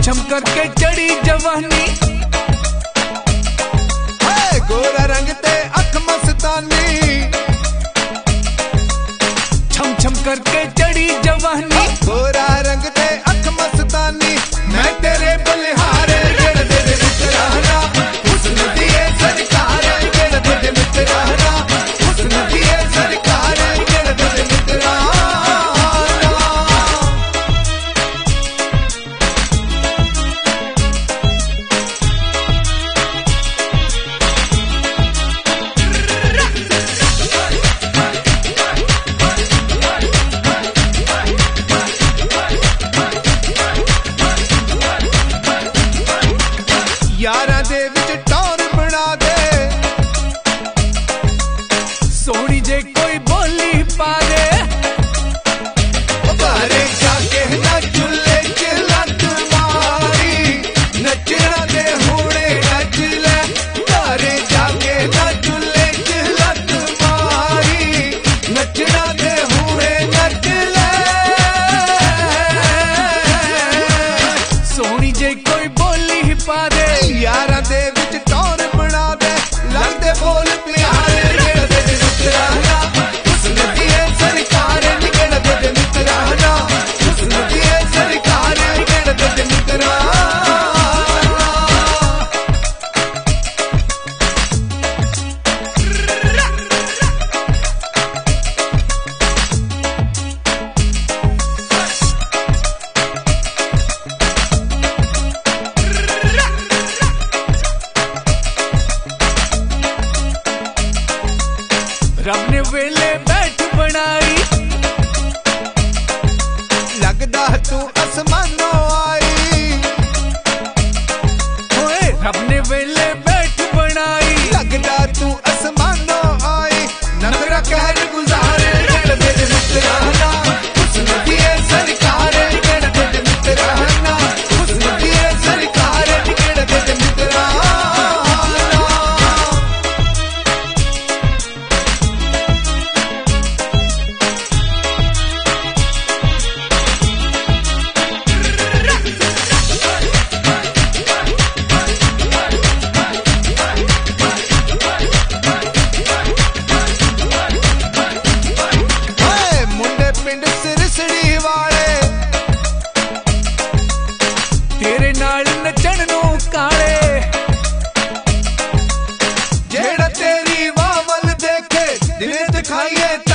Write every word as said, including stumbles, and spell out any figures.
छम करके चढ़ी जवानी, गोरा रंग ते अख मस्तानी, छम छम करके चढ़ी जवानी, गोरा रंग ते अख मस्तानी। मैं तेरे बलिहारे जेड़ दे दे मित्राना, हुस्न दिए सरकार जेड़ दे दे मित्राना, हुस्न दिए सरकार जेड़ दे दे मित्राना। यारा दे विच टौर बना दे, सोहनी जे कोई बोली पा दे, घरे जाके ना चुल्हे च लत मारी, नचना दे हुणे नच ले, घरे जाके ना चुल्हे च लत मारी, नचना दे हुणे नच ले। सोहनी जे कोई बोली पा दे, यारा दे विच टौर बना दे, लगदे बोल प्यारे जेड़ दे दे मित्राना, हुस्न दिए सरकार जेड़ दे दे मित्राना, हुस्न दिए सरकार जेड़ दे दे मित्राना। रब ने वेले बैठ बनाई, लगदा तू आसमानों आई, होए रब ने वेले बैठ बनाई, लगदा तू आसमानों आई। नजरा कहर गुजारे जेड़ दे दे मित्राना, हुस्न दिए सरकार जेड़ दे दे मित्राना, हुस्न दिए सरकार जेड़ दे दे मित्राना। पिंड सिरसड़ी वाले तेरे नाल नचण नू काले, जेड़ा तेरी वावल देखे दिल दिखाइए।